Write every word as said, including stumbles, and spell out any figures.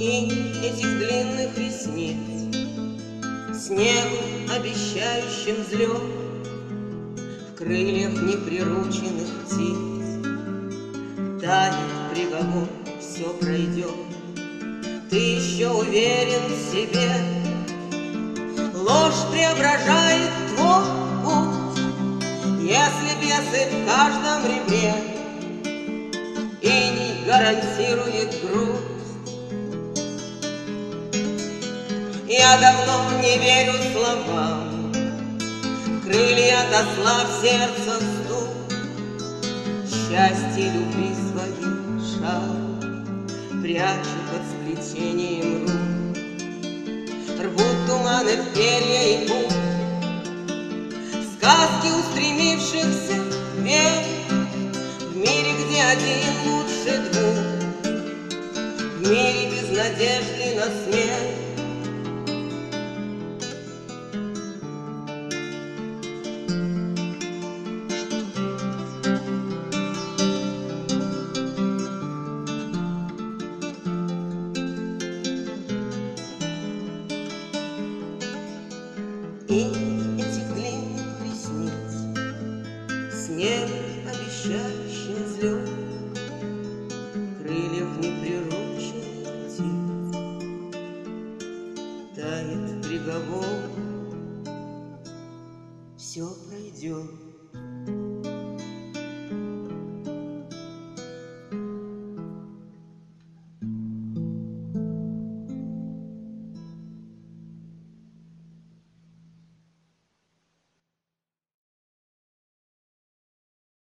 И этих длинных ресниц, снегу, обещающим взлет, в крыльях неприрученных птиц тает приговор, все пройдет. Ты еще уверен в себе, ложь преображает твой путь, если бесы в каждом ребре, иней гарантирует грудь. Я давно не верю словам, крылья досла в сердце стук, счастье любви своих шар прячу под сплетением рук. Рвут туманы в перья и путь, сказки устремившихся вверх, в мире, где один лучше двух, в мире без надежды на смерть. И этих длинных ресниц, снег, обещающий взлет, крыльев не природ.